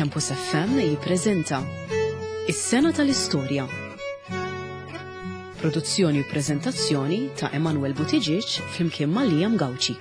Campus FM jippreżenta Is-Sena tal-Istorja. Produzzjoni u preżentazzjoni ta' Emanuel Buttigieg flimkien ma' Liam Gawci.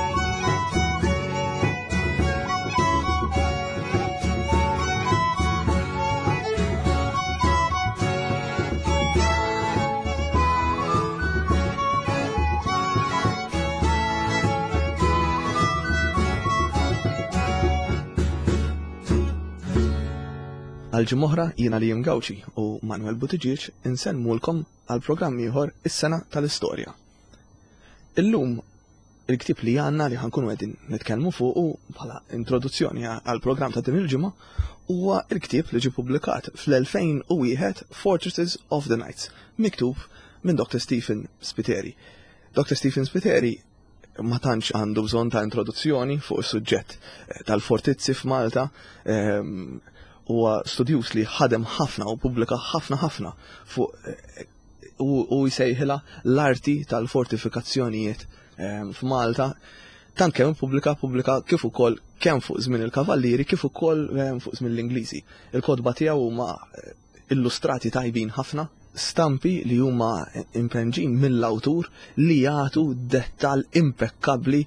Għal-ġimoħra jiena Liam Gawci u Manuel Buttigieg insemmulkom għal-programm ieħor Is-Sena tal-Istorja. Illum il-ktieb li għandna li ħankunu qegħdin nitkellmu fuqu bħala introduzzjoni għall-programm ta' din il-ġimgħa huwa l-ktieb li ġie pubblikat fl-2001 Fortresses of the Knights, miktub minn Dr. Stephen Spiteri. Dr. Stephen Spiteri ma tantx għandu bżonn ta' introduzzjoni fuq is-suġġett tal-fortizzi f'Malta. Huwa studjus li ħadem ħafna u pubblika ħafna fuq u jsejħilha l-arti tal-fortifikazzjonijiet f'Malta. Tant kemm pubblika kif ukoll kemm fuq żmien il-kavallieri kif ukoll fuq żmien l-Ingliżi. Il-kodba tiegħu huma illustrati tajbin ħafna, stampi li huma impenġin mill-awtur li jagħtu dettall impeccabbli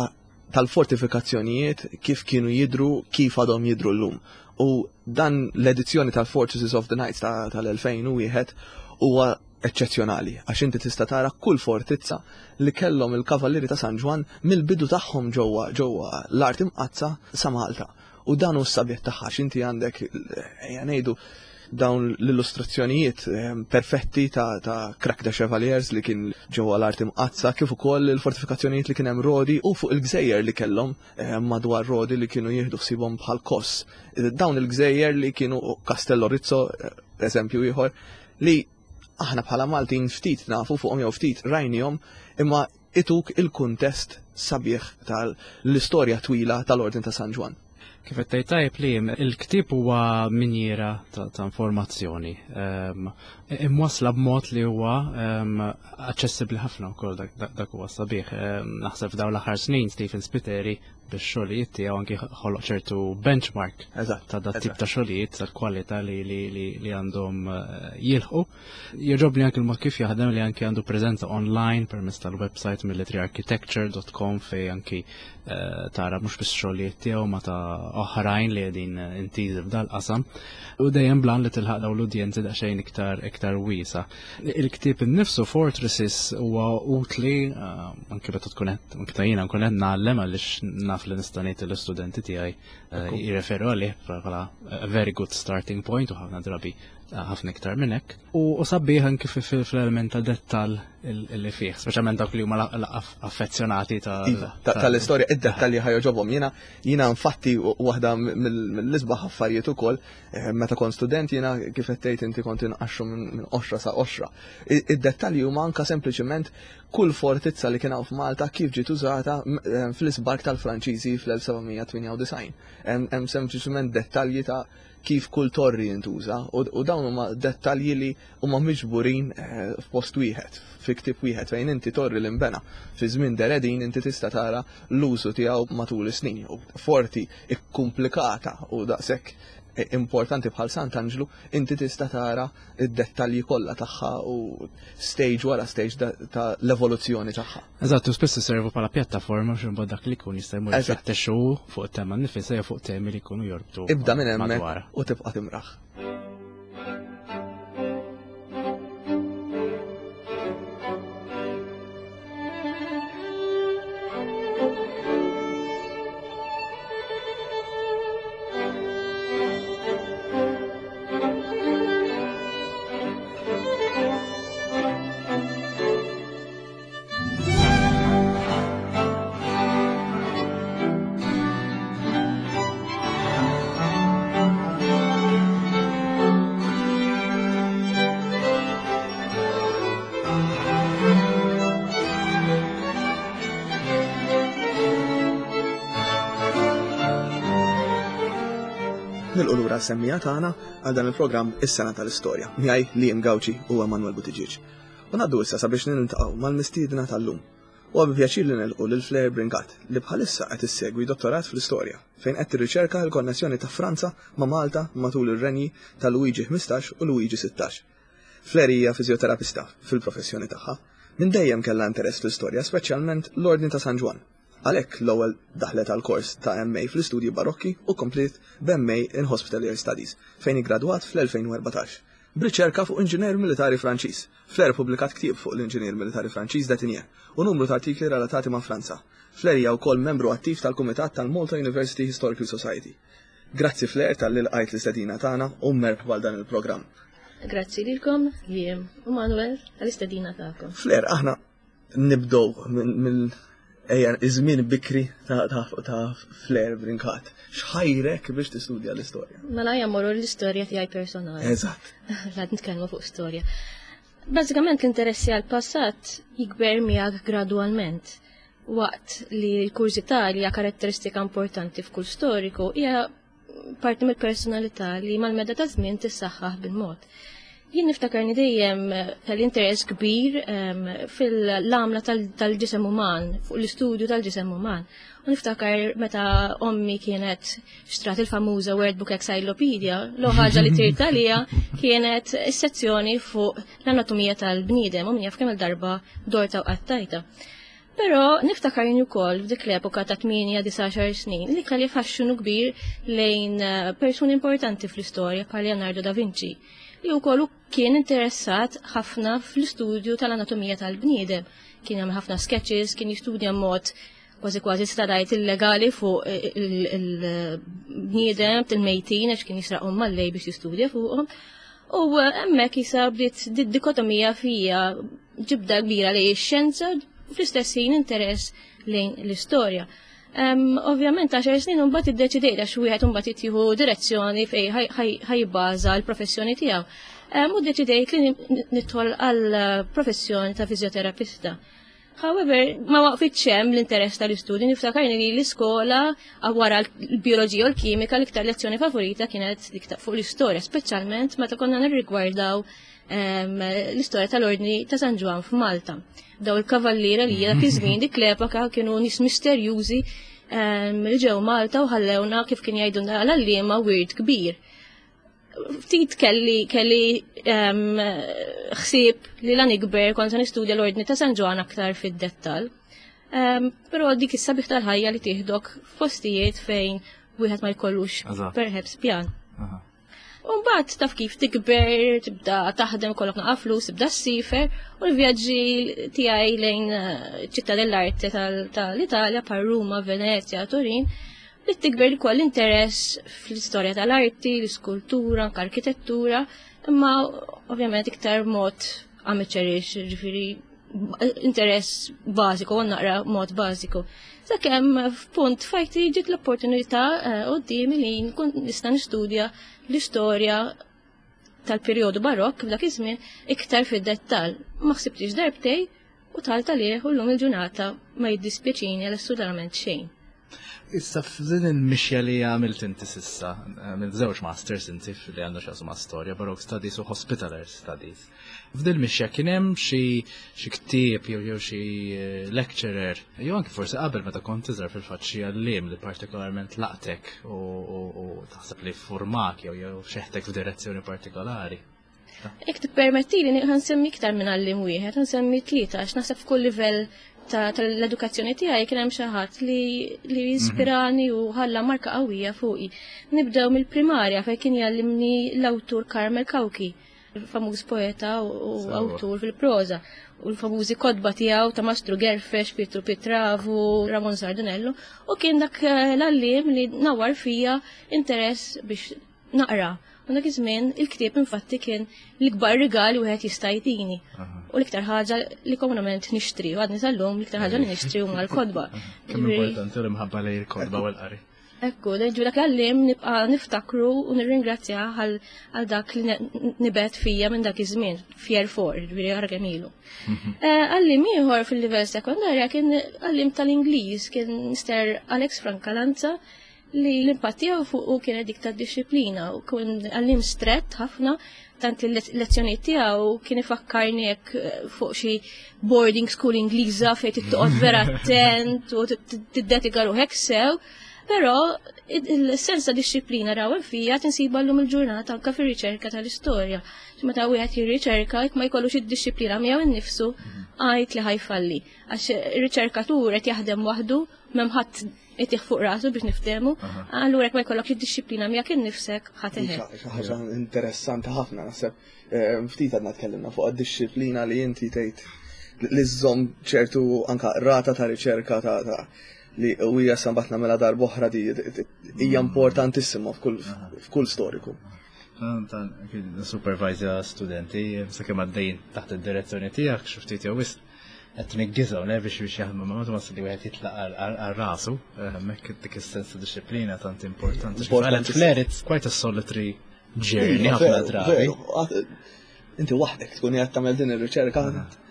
tal-fortifikazzjonijiet kif kienu jidru, kif għadhom jidru llum. U dan l-edizzjoni tal-Fortresses of the Knights tal-2001 huwa eċċezzjonali għax inti tista' tara kull fortizza li kellhom il-kavallieri ta' San Ġwan mill-bidu tagħhom ġewwa l-art imqazza sa Malta. U dan hu s-sabiet tagħha x'inti għandek ngħidu dawn l-illustrazzjonijiet perfetti ta' Crac de Chevaliers li kien ġewwa l-art imqazza, kif ukoll il-fortifikazzjonijiet li kien hemm Rodi u fuq il-gżejjer li kellhom madwar Rodi li kienu jieħdu ħsibhom bħal koss. Dawn il-gżejjer li kienu Castello Rizzo, eżempju ieħor, li aħna bħala Maltin ftit nafu fuqhom jew ftit rajnihom, imma ituk il-kuntest sabiħ tal-istorja twila tal-Ordin ta' San Ġwan. Kif qed tajjeb li il-ktieb huwa minjera ta' informazzjoni. Imwassla b'mod li huwa aċċessibbli ħafna wkoll dak huwa sabiħ. Naħseb f'dawn l-aħħar snin Stephen Spiteri bix-xogħlijiet tiegħu anke ħoloq ċertu benchmark ta' dat tip ta' xogħlijiet tal-kwalità li għandhom jilħqu. Jogħġobni anke l-mod kif jaħdem li anke għandu preżenza online permezz tal-website militaryarchitecture.com fejn anke tara mhux biss xogħlijiet tiegħu ma ta' oħrajn li qegħdin intiżi f'dal qasam u dejjem blan li tilħaq dawn l-udjenzi daqsxejn iktar wiesa. Il-ktieb innifsu Fortresses huwa utli anke meta tkun qed jiena nkun qed nagħllem għaliex naf li nista' ngħid l-istudenti tiegħi jirreferu għalih bħala a very good starting point u ħafna drabi ħafna iktar minn hekk. U sabiħ anke fil-element ta' dettall li fih, speċjalment dawk li huma affezzjonati tal-istorja, id-dettalji ħajjoġobhom. Jiena infatti waħda mill-isbaħ affarijiet ukoll meta kont student jiena kif qed tgħid inti kont inqaxxu minn oxra sa oxra. Id-dettalji huma anke sempliċement kull fortizza li kien hawn f'Malta kif ġiet użata fl-isbark tal-Franċiżi fl-1798. Hemm sempliċement dettalji ta' kif kull torri jintuża u dawn huma dettalji li huma miġburin f'post wieħed, fi ktieb wieħed fejn inti torri li nbena fi żmien deredin inti tista' tara l-użu tiegħu matul is-snin. Forti ikkumplikata u daqshekk importanti bħal Sant'Angelo inti tista' tara id-dettalji kollha tagħha u stage wara stage ta' l-evoluzzjoni tagħha. Eżatt, u spiss iservu bħala pjattaforma biex imbagħad dak li jkun jista' jmur jfettexu fuq it-tema nnifisha jew fuq temi li jkunu jorbtu. Ibda minn hemmhekk u tibqa' timraħ. Nilqu lura s-semmija tagħna għal dan il-programm Is-Sena tal-Istorja. Miegħi Liam Gawci u Emanuel Buttigieg. U ngħaddu issa sabiex niltaqgħu mal-mistiedna tal-lum. U għabi pjaċir li nilqu lil Flair Brinkat li bħalissa qed issegwi dottorat fl-istorja fejn qed tirriċerka l-konnessjoni ta' Franza ma' Malta matul ir-renji ta' Luigi 15 u Luigi 16. Flair hija fiżjoterapista fil-professjoni tagħha. Minn dejjem kellha interess fl-istorja, speċjalment l-Ordni ta' San Ġwan. Għalhekk l-ewwel daħlet għal kors ta' MA fl-istudji barokki u komplet b'MA in Hospitalier Studies fejn igradwat fl-2014. B'riċerka fuq inġinier militari Franċiż. Flair pubblikat ktieb fuq l-inġinier militari Franċiż Detinier u numru ta' artikli relatati ma' Franza. Flair hija wkoll membru attiv tal-Kumitat tal-Malta University Historical Society. Grazzi Flair tal-li lqajt l-istedina tagħna u merħba dan il-programm. Grazzi lilkom, jiem u Manuel, għal-istedina tagħkom. Flair, aħna nibdow minn iż-żmien bikri ta' Flair Brinkat. X'ħajrek biex tistudja l-istorja? Mela jammorru l-istorja tiegħi personali. Eżatt. Għad nitkellmu fuq storja. Bażikament l-interessi għal-passat jikber miegħek gradwalment. Waqt li l-kurzità li hija karatteristika importanti f'kull storiku hija parti mill-personalità li mal-medda ta' żmien tissaħħaħ bil-mod. Jien niftakarni dejjem tal-interess kbir fil-għamla tal-ġisem uman, fuq l-istudju tal-ġisem uman. U niftakar meta ommi kienet xtrat il-famuża World Book Encyclopedia, l-ħaġa li tirta lija kienet is-sezzjoni fuq l-anatomija tal-bniedem u min jaf kemm il-darba dorta u qattajta. Pero niftakarni wkoll f'dik l-epoka ta' 8-19 snin li kelli faxxunu kbir lejn persuni importanti fl-istorja bħal Leonardo da Vinci li wkoll kien interessat ħafna fl-istudju tal-anatomija tal-bniedem. Kien hemm ħafna sketches, kien jistudja mod kważi stadajt illegali fuq il-bniedem tal-mejtin għax kien jisraqhom mal-lej biex jistudja fuqhom. U hemmhekk jisa bdiet dikotomija fija ġibda kbira lejn ix-xjenza fl-istess ħin interess lejn l-istorja. Ovvjament 10 snin mbagħad iddeċidejt għax wieħed mbagħad jittieħu direzzjoni fejn ħajbaża l-professjoni tiegħu. U ddeċidejt li nidħol għall-professjoni ta' fiżjoterapista. However, ma waqfitx hemm l-interess tal-istudju, niftakarni li l-iskola wara l-bioloġija u l-kimika l-iktar lezzjoni favorita kienet dik fuq l-istorja, speċjalment meta konna nirrigwardaw l-istorja tal-Ordni ta' San Ġwan f'Malta. Daw il-kavallira li dak iż-żmien dik l-epoka kienu nies misterjużi li ġew Malta u ħallewna kif kien jgħidulna l-għalliema wirt kbir. Ftit kelli ħsieb li l-nikber kont se nistudja l-Ordni ta' San Ġwan aktar fid-dettall. Però dik is-sabiħ tal-ħajja li tieħdok f'postijiet fejn wieħed ma jkollux perhaps pjan. Mbagħad taf kif tikber, tibda taħdem kollok naqa' flus, tibda ssifer u l-vjaġġi tiegħi lejn ċittà dell-arti tal-Italja bħal Ruma, Venezia, Turin, li tikber ukoll interess fl-istorja tal-arti, l-iskultura, anke arkitettura, imma ovvjament iktar mod amateurish, ġifieri interess bażiku u naqra mod bażiku. Sakemm f'punt fajti ġiet l-opportunità qudiemi li nkun nista' nistudja l-istorja tal-perjodu barokk f'dak iż-żmien iktar fid-dettall. Ma ħsibtix darbtej u tal-talih u llum il-ġurnata ma jiddispjaċini assolutament xejn. Issa f'din il-mixja li għamilt inti sissa, minn żewġ masters inti li għandu x'għasu ma' storja, Baroque Studies u Hospitalier Studies. F'din il-mixja kien hemm xi ktieb jew xi lecturer, jew anke forsi qabel meta kont tiżar fil-fatt xi għalliem li partikolarment laqtek u taħseb li formak jew xeħtek f'direzzjoni partikolari. Jekk tippermettili ħansemmi iktar minn għalliem wieħed, ħansemmi tlieta għax naħseb f'kull livell tal-edukazzjoni tiegħi kien hemm xi ħadd li jispirani u ħalla marka qawwija fuqi. Nibdew mill-primarja fejn kien jallimni l-awtur Karmel Kawki, il-famuż poeta u awtur fil-proża, u l-famużi kodba tiegħu ta' Mastru Gerfex, Pietro Pietravu, Ramon Sardinello, u kien dak l-għalliem li nawar fija interess biex naqra. U dak iż-żmien il-ktieb infatti kien l-ikbar rigal wieħed jista' jtini. U l-iktar ħaġa li komunement nixtri, u għadni tal-lum l-iktar ħaġa li nixtri huma l-kodba. Kemm importanti li mħabba lej il-kodba u l-qari. Ekku, ġu dak għallim nibqa' niftakru u nirringrazzja għal dak li nibet fija minn dak iż-żmien, fjer for, ġifieri argamilu. Għallim ieħor fil-livell sekondarja kien għallim tal-Ingliż, kien Mr. Alex Francalanza, li l-impatt tiegħu fuq kien dik tad-disciplina u kun għallim strett ħafna tant il-lezzjonijiet tiegħu kien ifakkarni hekk fuq xi boarding school Ingliża fejn tittoqgħod vera attent u tiddedika ruħek sew, però il-sens ta' disciplina rawen fija tinsiba llum il-ġurnata anke fir-riċerka tal-istorja. Meta wieħed jirriċerka jekk ma jkollux id-disciplina miegħu innifsu għajt li ħajfalli. Għax ir-riċerkatur qed jaħdem waħdu m'hemm ħadd qed fuq rasu biex niftehmu, allura jekk ma jkollokx id-disciplina miegħek innifsek ħateħed. Ħaġa interessanti ħafna naħseb. Ftit għadna tkellimna fuq għad-disciplina li inti tgħid li żżomm ċertu anke rata ta' riċerka ta' li u hija sambatna mela dar boħra di hija importantissima f'kull storiku. Supervisor studenti, sakemm għaddejjin taħt id-direzzjoni tiegħek xi ftit jew wisq qed niggiżgħu biex jaħdmu ma li wieħed jitlaq għal rasu, hemmhekk dik is-sens ta' disciplina tant importanti. Flair it's quite a solitary journey ħafna drabi. Inti waħdek tkun qed tagħmel din ir-riċerka.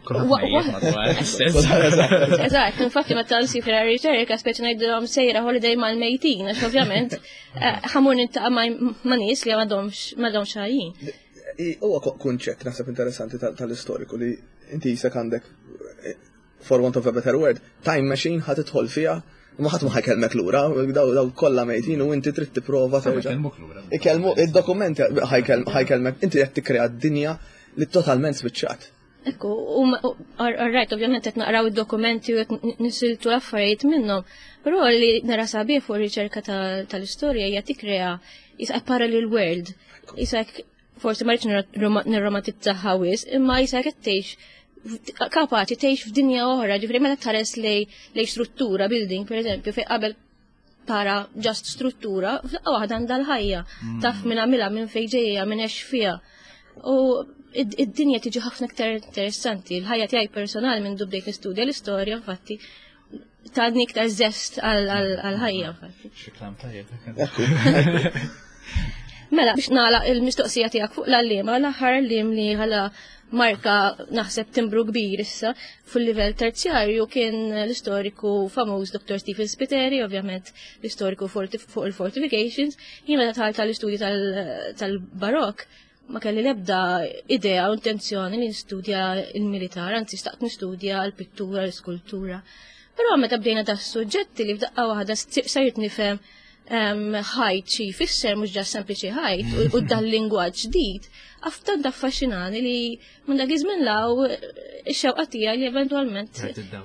Eżatt, infatti meta nsif ir-riċerka speċi ngħidilhom sejra holiday mal-mejtin, għax ovvjament ħamur nintaqa' ma' nies li m'għadhomx ħajjin. Huwa kunċett naħseb interessanti tal-istoriku li inti jisek għandek, for want of a better word, time machine ħadd tidħol fiha ma ħadd ma ħajkelmek lura, daw kollha mejtin u inti trid tipprova terġa'. Ikellmu id-dokumenti ħajkelmek, inti qed tikkrea d-dinja li totalment spiċċat. Ekku, rajt, ovvjament qed naqraw id-dokumenti u qed nisiltu l-affarijiet minnhom, però li nara sabiħ fuq riċerka tal-istorja hija tikkrea jisaq parallel world. Jisaq forsi ma rridx nirromantizzaha wisq, imma jisaq qed tgħix kapaċi tgħix f'dinja oħra, ġifri meta tħares lej struttura, building pereżempju, fejn qabel para just struttura, f'daqqa waħda għandha l-ħajja, taf minn għamilha minn fejn ġejja, minn għex fiha. U id-dinja tiġi ħafna iktar interessanti. L-ħajja tiegħi personali minn bdejt nistudja l-istorja, infatti, tgħadni iktar zest għal-ħajja, infatti. Xiklam tajjeb. Mela, biex nagħlaq il-mistoqsija tiegħek fuq l-għalliema, l-aħħar għalliem li ħala marka naħseb timbru kbir issa fil-livell terzjarju kien l-istoriku famuż Dr. Stephen Spiteri, ovvjament l-istoriku fuq il-fortifications. Jien meta tħalt tal-istudji tal-barokk ma kelli l-ebda idea u intenzjoni li nistudja il-militar, anzi staqt nistudja l-pittura, l-skultura. Però meta bdejna da' suġġetti li f'daqqa waħda sajt nifhem ħajt xi jfisser mhux ġas sempliċi ħajt u dal-lingwaġġ ġdid, aftan affaxxinani li minn dak iż-żmien law ix-xewqa tiegħi li eventwalment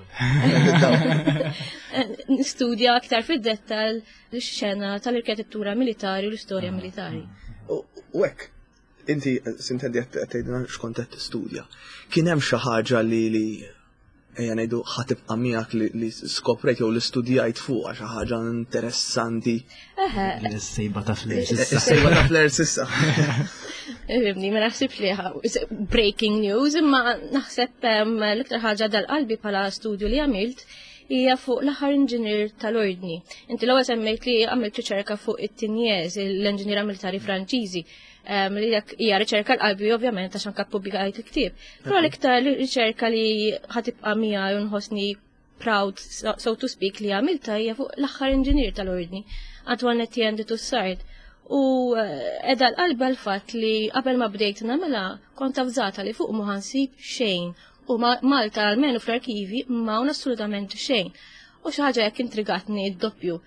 nistudja aktar fid-dettall l-xena tal-arkitettura militari u l-istorja militari. U hekk, inti sintendi qed tgħidilna x'kont qed tistudja. Kien hemm xi ħaġa li ejja ngħidu ħatibqa' miegħek li skoprejt jew li studjajt fuqha xi ħaġa interessanti. Is-sejba ta' Flair issa. Is-sejba ta' Flair issa. Fimni, ma naħsibx li breaking news, imma naħseb l-iktar ħaġa dal-qalbi bħala studju li għamilt hija fuq l-aħħar inġinier tal-ordni. Inti l-ewwel semmejt li għamilt riċerka fuq it-Tinjez, l-inġiniera militari Franċiżi. Li hija riċerka l-qalbi ovvjament għax anke pubblikajt il-ktieb. Però l-iktar riċerka li ħatibqa' miegħi u nħossni proud, so to speak, li għamilta hija fuq l-aħħar inġinier tal-ordni, Antoine Etienne de Tossard. U edha l-qalba l-fatt li qabel ma bdejt nagħmilha kont avżata li fuq ma ħansib xejn u Malta almenu fl-arkivi ma assolutament xejn. U xi ħaġa jekk intrigatni d-doppju.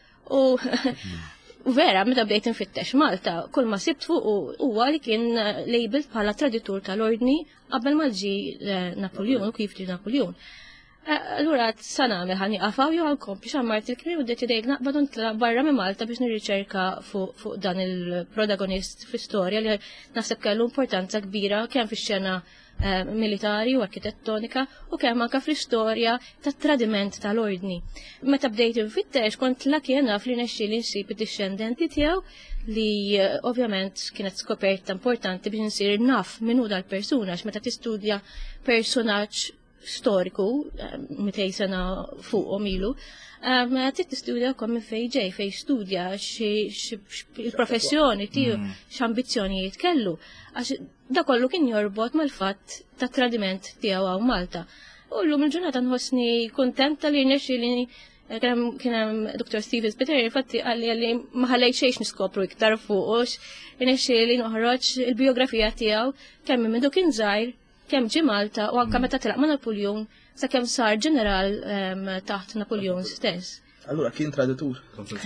U vera, meta bdejt infittex Malta, kull ma sibt fuq huwa li kien labeled bħala traditur tal-ordni qabel ma ġi Napoleon u kif ġi Napoleon. Allura sana meħani qafaw jew għalkompli xammart il-krim u deċidejt naqbad nitla barra minn Malta biex nirriċerka fuq dan il-protagonist fl-istorja li naħseb kellu importanza kbira kemm fix-xena militari u arkitettonika u kemm anke fl-istorja tat-tradiment tal-ordni. Meta bdejt infittex kont laki naf li nexxieli nsib id-discendenti tiegħu li ovvjament kienet skoperta importanti biex nsir naf min hu dal-persuna għax meta tistudja personaġġ storiku 200 sena fuqhom ilu, trid tistudja wkoll minn fejn ġej, fejn studja il-professjoni tiegħu x'ambizzjonijiet kellu. Għax da kollu kien jorbot mal-fatt tat-tradiment tiegħu hawn Malta. U llum il-ġurnata nħossni kuntenta li rnexxieli Kien hemm Dr. Steve Spiteri, infatti għalli ma ħallejt xejn niskopru iktar fuqux, inexxieli noħroġ il-biografija tiegħu kemm minn kien żgħir, kemm ġie Malta u anke meta tilaq ma' Napoleon sakemm sar ġeneral taħt Napoleon stess. Allura kien traditur.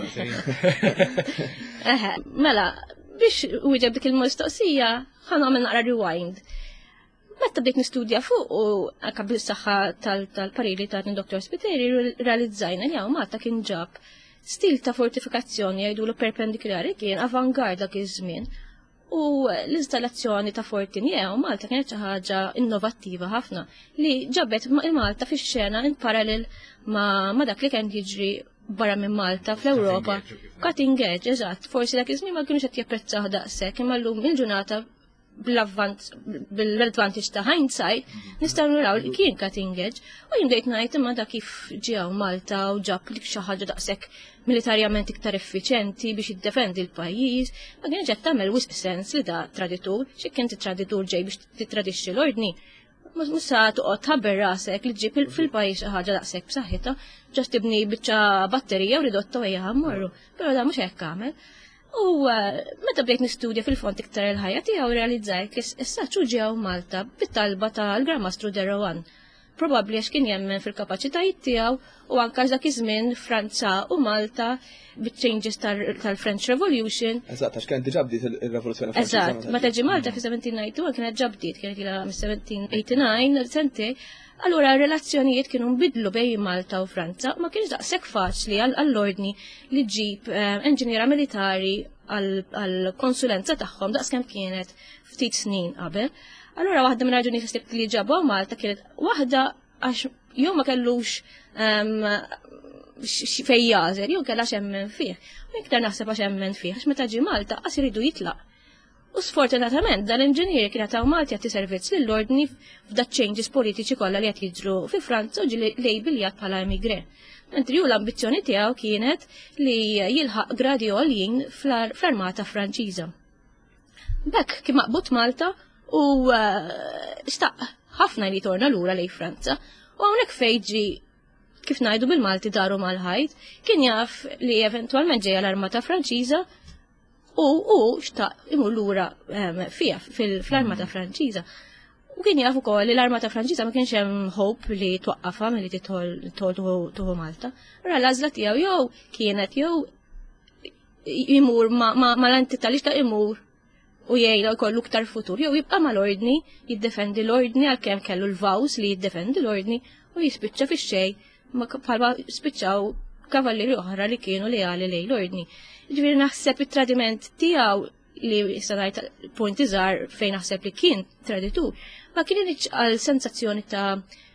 Mela, biex wieġeb dik il-mistoqsija ħan nagħmel naqra rewind. Meta bdejt nistudja fuq u anke bis-saħħa tal-pariri ta' Dr. Spiteri realizzajna li hawn Malta kien ġab stil ta' fortifikazzjoni jgħidulu perpendikulari kien avangard dak iż-żmien. U l-installazzjoni ta' forti niew Malta kienet xi ħaġa innovattiva ħafna li ġabet Malta fix-xena in parallel ma' dak li kien jiġri barra minn Malta fl-Ewropa. Cutting edge, eżatt. Forsi dak iż-żmien ma kienux qed japprezzaw daqshekk imma llum il-ġurnata bil-advantage ta' hindsight, nistgħu naraw li kien cutting edge, u jimdejt ngħid imma da kif ġew Malta u ġab li xi ħaġa daqshekk militarjament iktar effiċjenti biex jiddefendi l-pajjiż, ma kienx qed tagħmel wisq sens li da traditur, xi kien traditur ġej biex titradixxi l-ordni. Mhux sa toqgħod tħabber rasek li ġib fil-pajjiż xi ħaġa daqshekk b'saħħitha, ġast tibni biċċa batterija u ridotta ejja ħammorru, però da mhux hekk għamel. U meta bdejt nistudja fil-fond iktar il-ħajja tiegħu realizzajt li issa ġew Malta bit-talba tal-Gramastru de Rohan. Probabbli għax kien jemmen fil-kapaċitajiet tiegħu u anke dak iż-żmien Franza u Malta bit-changes tal-French Revolution. Eżatt, għax kienet diġà bdiet ir-Revoluzzjoni Franċiża. Eżatt, meta ġie Malta fi 1792 kienet ġa bdiet, kienet ilha mis-1789 sentej. Allura r-relazzjonijiet kienu nbidlu bejn Malta u Franza, ma kienx daqshekk faċli għall-ordni li ġib enġiniera militari għall-konsulenza tagħhom daqskemm kienet ftit snin qabel. Allura waħda minn raġuni ħsibt li ġabu Malta kienet waħda għax jew ma kellux fejn jażel, jew kellha xemmen fih. U iktar naħseb għax hemmen fih, għax meta ġie Malta qas iridu jitlaq. U sfortunatament dan l-inġinier kien taw Malti jagħti servizz lill-ordni f'dak changes politiċi kollha li qed jiġru fi Franza u ġie lejbiljat bħala emigre. Mentri hu l-ambizzjoni tiegħu kienet li jilħaq gradi għoljin fl-Armata Franċiża. Bekk kien maqbut Malta u xtaq ħafna li torna lura lejn Franza u hawnhekk fejn ġi kif ngħidu bil-Malti daru mal-ħajt kien jaf li eventwalment ġejja l-Armata Franċiża u xtaq imur lura fija fl-Armata Franċiża. U kien jaf ukoll li l-Armata Franċiża ma kienx hemm hope li twaqqafha milli titħol tuħu Malta. Allura l-għażla tiegħu jew kienet jew imur ma l-entità li xtaq imur u jgħidha jkollu iktar futur, jew jibqa' mal-ordni, jiddefendi l-ordni għalkemm kellu l-vaws li jiddefendi l-ordni u jispiċċa fix-xejn bħalma spiċċaw kavallieri oħra li kienu leali lejn l-ordni. Ġifieri naħseb it-tradiment tiegħu li issa ngħid punt iżgħar fejn naħseb li kien traditur, ma kienx għal sensazzjoni ta'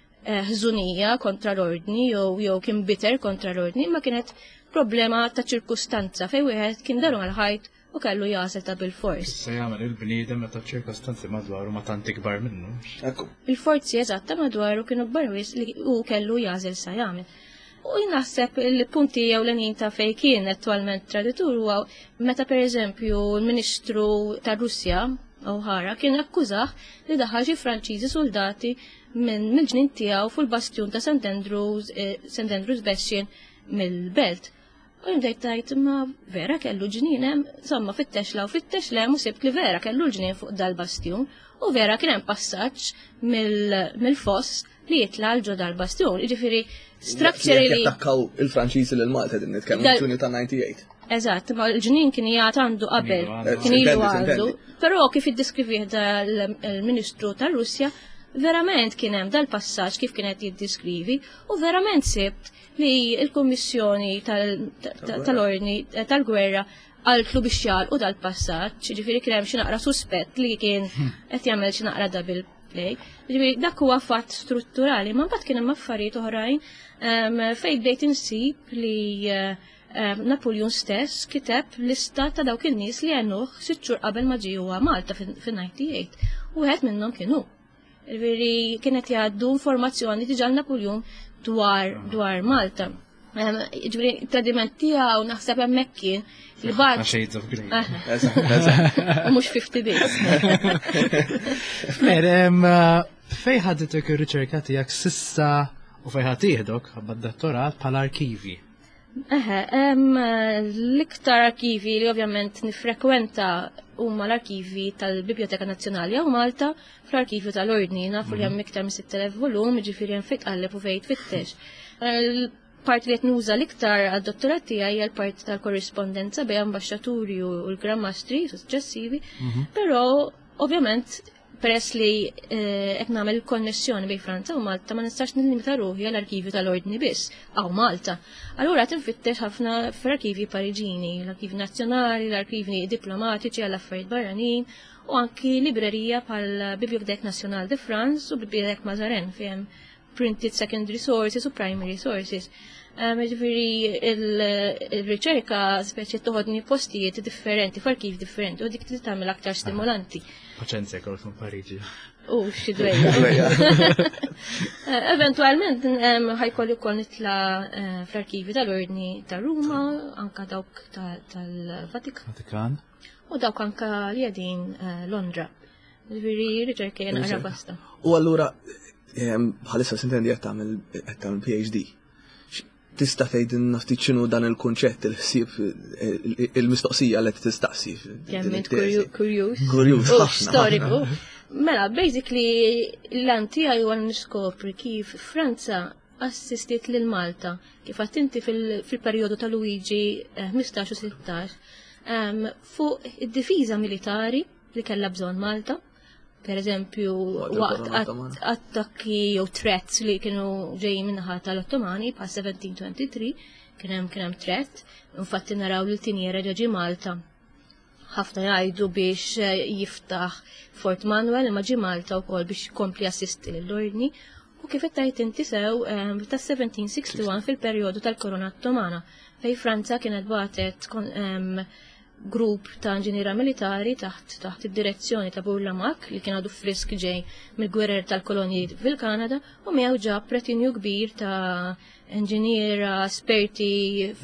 ħżunija kontra l-ordni jew kien bitter kontra l-ordni, ma kienet problema ta' ċirkustanza fejn wieħed kien daru għal-ħajt u kellu jasel ta' bil-fors. Se jagħmel il-bniedem meta ċirkostanzi madwaru ma tant ikbar minnu. Il-forzi eżatta madwaru kienu kbar li u kellu jażel sa jagħmel. U jnaħseb il-punti ewlenin ta' fej kien attualment traditur huwa meta pereżempju l-Ministru ta' Russja O'Hara kien akkużah li daħal xi Franċiżi soldati minn ġnien tiegħu fil-bastjun ta' St. Andrews Bastion mill-Belt. U jimdejt tajt ma vera kellu ġnien hemm, insomma fit-texla u fit-texla u sibt li vera kellu l-ġnien fuq dal-bastjun u vera kien hemm passaġġ mill-foss li jitla l-ġo dal-bastjun. Jiġifieri structurally attakkaw il-Franċiżi lil Malta din nitkellmu ġunju ta' 98. Eżatt, ma l-ġnien kien jgħat għandu qabel, kien ilu għandu, però kif iddiskrivih l-Ministru tar-Russja, verament kien hemm dal-passaġġ kif kienet jiddiskrivi u verament sibt li l-Kummissjoni tal-Ordni tal-Gwerra għaltlu biex jagħlqu dal-passaġġ, ġifieri kien hemm xi naqra suspett li kien qed jagħmel xi naqra double play. Ġifieri dak huwa fatt strutturali, ma mbagħad kien hemm affarijiet oħrajn fejn bdejt insib li Napoleon stess kiteb lista ta' dawk in-nies li għennuh 6 xhur qabel ma ġie huwa Malta fin-98. U wieħed minnhom kienu. Ġifieri kienet jgħaddu informazzjoni diġà Napoleon dwar Malta. Ġifieri tradiment tiegħu naħseb hemmhekk kien li bad. Shades of Grey. U mhux 50 days. Fej ħadditek ir-riċerka tiegħek sissa U fejħat tieħdok għabba d-dottorat bħal-arkivi. L-iktar arkivi li ovvjament nifrekwenta huma l-arkivi tal-Biblioteka Nazzjonali għaw Malta fl-arkivi tal-Ordni, nafu li hemm iktar minn 6,000 volum, ġifieri hemm fitqalleb u fejn tfittex. Part li qed nuża l-iktar għad-dottorat tiegħi hija l-part tal-korrispondenza bejn ambaxxaturi u l-grammastri suċċessivi, però ovvjament peress li qed nagħmel konnessjoni bejn Franza u Malta ma nistax nillimita ruħi għall-arkivi tal-Ordni biss għaw Malta. Allura qed infittex ħafna fl-arkivi Pariġini, l-arkivi nazzjonali, l-arkivi diplomatiċi għall-affarijiet barranin u anki librerija bħal Bibliothèque Nationale de France u Bibliothèque Mazarin fejn printed secondary sources u primary sources. Ġifiri il-riċerka speċi toħodni postijiet differenti, f'arkiv differenti, u dik li tagħmel aktar stimulanti. Paċenzja kol fun Pariġi. U xi dwejja. Eventualment ħajkolli wkoll nitla fl-arkivi tal-Ordni ta' Ruma, anka dawk tal-Vatikan. U dawk anka li għedin Londra. Ġifiri riċerka jena għara basta. U allura bħalissa sintendi qed tagħmel PhD. Tista' tgħidilna ftit x'inhu dan il-kunċett il-ħsieb il-mistoqsija li tistaqsi. Jemment kurjuż. Kurjuż ħafna. Storiku. Mela, basically l-antija huwa niskopri kif Franza assistit lil Malta kif inti fil-perjodu ta' Luigi 15 u 16 fuq id-difiża militari li kellha bżonn Malta. Per eżempju, waqt attakki jew threats li kienu ġejjin minnaħa tal-Ottomani pa' 1723 kien hemm threat, infatti naraw li l-tiniera ġeġi Malta. Ħafna jgħidu biex jiftaħ Fort Manuel imma ġi Malta wkoll biex kompli assisti l-Ordni u kif qed inti sew ta' 1761 fil-perjodu tal-Korona Ottomana fejn Franza kienet bagħtet grupp ta' inġiniera militari taħt id-direzzjoni ta' Bourlamaque li kien għadu frisk ġej mill-gwerer tal-kolonji fil-Kanada u miegħu ġab pretinju kbir ta' inġiniera esperti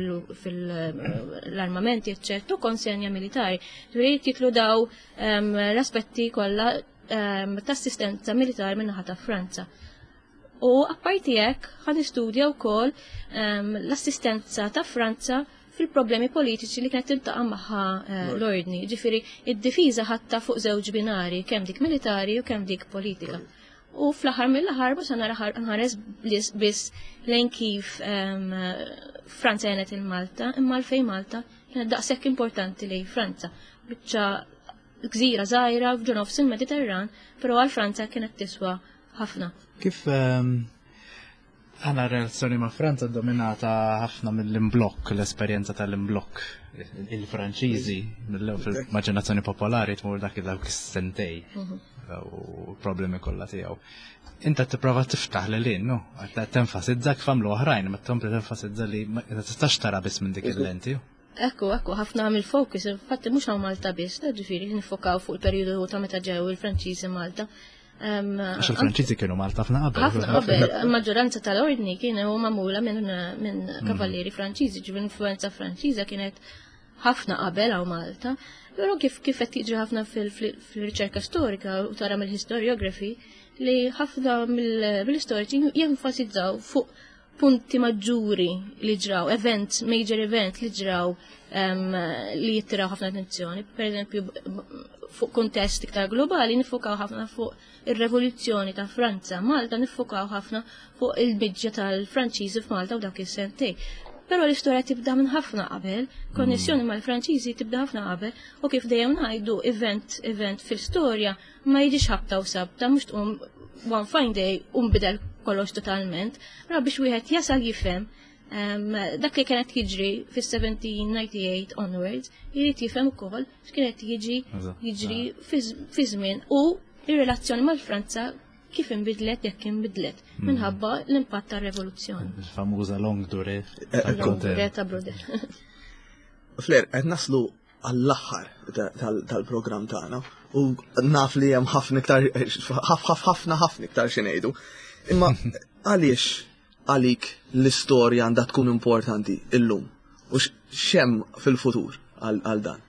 fil-armamenti eċċettu konsenja militari. Ġifieri titlu daw l-aspetti kollha ta' assistenza militari min-naħa ta' Franza. U apparti hekk ħan istudja wkoll l-assistenza ta' Franza fil-problemi politiċi li kienet tiltaqa' magħha l-Ordni. Ġifieri id-difiża ħatta fuq żewġ binari, kemm dik militari u kemm dik politika. U fl-aħħar mill-aħħar biex nħares biss lejn kif Franza għenet il-Malta, imma l-fejn Malta kienet daqshekk importanti lejn Franza. Biċċa gżira żgħira f'ġnofs il-Mediterran, però għal Franza kienet tiswa ħafna. Kif għana relazzjoni ma' Franza dominata ħafna mill-imblok, l-esperienza tal-imblok. Il-Franċiżi, fil-maġinazzjoni popolari, tmur dak is-sentej u problemi kollha tiegħu. Inta tipprova tiftaħ lil no? Tenfasizza kif għamlu oħrajn, ma tkompli tenfasizza li ma tistax tara biss minn dik il-lenti. Ekku, ħafna mill-focus, infatti mhux hawn Malta biss, ġifieri nifokaw fuq il-perjodu ta' meta ġew il-Franċiżi Malta. Għax il-Franċiżi kienu Malta ħafna qabel. Ħafna qabel, maġġoranza tal-ordni kienu magħmula minn kavallieri Franċiżi, ġifieri l-influenza Franċiża kienet ħafna qabel hawn Malta. Però kif qed tiġi ħafna fil-riċerka storika u tara mill-historiography li ħafna mill-istoriċi jenfasizzaw fuq punti maġġuri li ġraw, major event li ġraw li jittiraw ħafna attenzjoni. Per eżempju, fuq kontest iktar globali nifokaw ħafna fuq ir-revoluzzjoni ta' Franza. Malta nifokaw ħafna fuq il-biġġa tal-Franċiżi f'Malta u dawk is-sentej. Però l-istorja tibda minn ħafna qabel, konnessjoni mal-Franċiżi tibda ħafna qabel, u kif dejjem ngħidu event fil-storja ma jiġix ħabta u sabta, mhux tqum one fine day u nbidel kollox totalment, però biex wieħed jasal jifhem dak li kienet jiġri fis-1798 onwards, jrid jifhem ukoll x'kienet jiġri fi żmien u ir-relazzjoni mal-Franza kif inbidlet jekk inbidlet minħabba l-impatt tar-revoluzzjoni. Il-famuża long durée ta' Brodel. Fler, qed naslu għall-aħħar tal-programm tagħna u naf li hemm ħafna iktar xi ngħidu. Imma għaliex għalik l-istorja għandha tkun importanti illum u x'hemm fil-futur għal dan?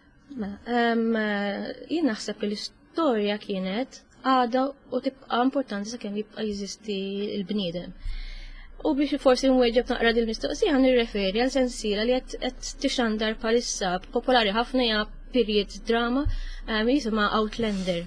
Jien naħseb li l-istorja kienet għada u tibqa' importanti sakemm jibqa' jeżisti l-bniedem. U biex forsi nwieġeb naqra dil-mistoqsija nirreferi għal sensiela li qed tixandar palissa popolari ħafna hija period drama jisimha Outlander.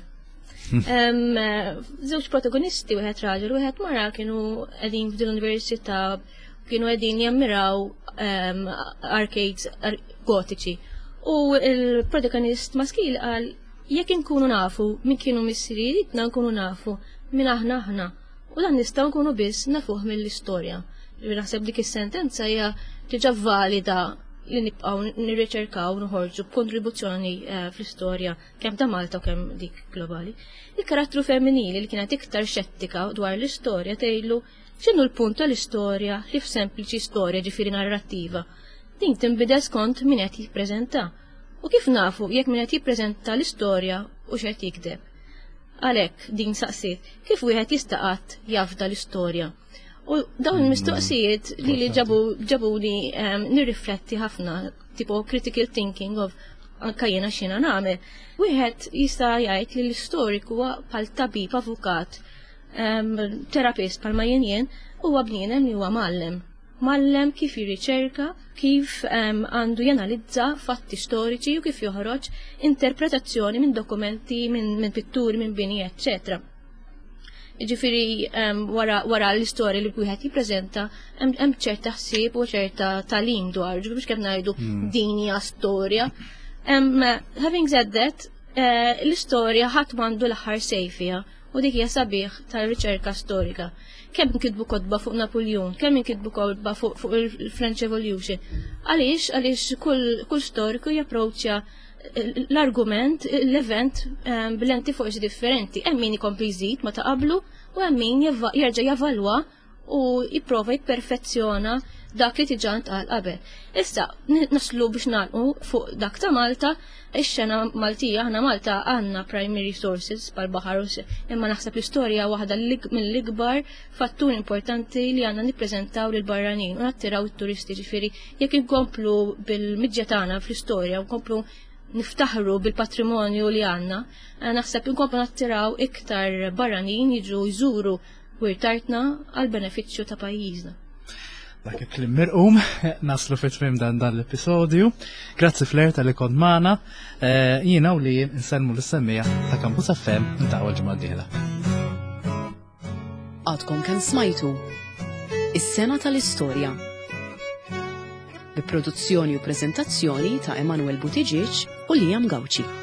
Żewġ protagonisti wieħed raġel u wieħed mara kienu qegħdin f'dil-università kienu qegħdin jammiraw arcades gotiċi. U il-protagonist maskil qal jekk inkunu nafu min kienu missirietna nkunu nafu min aħna. U dan nistgħu nkunu biss nafuh mill-istorja. Naħseb dik is-sentenza hija diġà valida li nibqgħu nirriċerkaw noħorġu b'kontribuzzjoni fl-istorja kemm ta' Malta u kemm dik globali. Il-karattru femminili li kienet iktar xettika dwar l-istorja tgħidlu x'inhu l-punt tal-istorja li f'sempliċi storja ġifieri narrattiva. Din tinbidel skont min qed jippreżenta. U kif nafu jekk min qed jippreżenta l-istorja u x'qed jikdeb. Għalhekk din saqsiet kif wieħed jistaqat jafda l-istorja. U dawn il-mistoqsijiet li ġabuni nirrifletti ħafna, tipo critical thinking of kajjena xina nagħmel. Wieħed jista' jgħid li l-istoriku huwa bħal tabib, avukat, terapist bħalma jien huwa bniedem li huwa mallem kif jirriċerka, kif għandu janalizza fatti storiċi u kif joħroġ interpretazzjoni minn dokumenti, minn pitturi, minn bini, etc. Ġifiri wara l-istorja li wieħed jippreżenta hemm ċerta ħsieb u ċerta talim dwar, biex kemm ngħidu din hija storja. Having said that, l-istorja ħadd m'għandu l-aħħar sejfija u dik hija sabiħ tar-riċerka storika. Kemm inkitbu kodba fuq Napoleon, kemm inkitbu kodba fuq il-French Revolution. Għaliex kull storiku japproċċja l-argument, l-event b'lenti forsi differenti. Hemm min ikompli jżid ma ta' qablu u hemm min jerġa' javalwa u jipprova jipperfezzjona dak li tiġà ntqal qabel. Issa naslu biex nagħlqu fuq dak ta' Malta, ix-xena Maltija, aħna Malta għandna primary sources bħal-baħar imma naħseb l-istorja waħda mill-ikbar fattur importanti li għandna nippreżentaw lil barranin u nattiraw it-turisti ġifieri jekk inkomplu bil-miġġa tagħna fl-istorja u nkomplu niftaħru bil-patrimonju li għandna, naħseb inkomplu nattiraw iktar barranin jiġu jżuru wirtartna għal-benefiċċju ta' pajjiżna. Dak il-klim mirqum, naslu fit-tmim dan l-episodju. Grazzi Flair tal-li kont magħna. Jiena u li nselmu l-semmija ta' Campus FM ntaqgħu l-ġimgħa d-dieħla. Għadkom kemm smajtu is-sena tal-istorja. Bi produzzjoni u preżentazzjoni ta' Emanuel Butiġiċ u Liam Gawċi.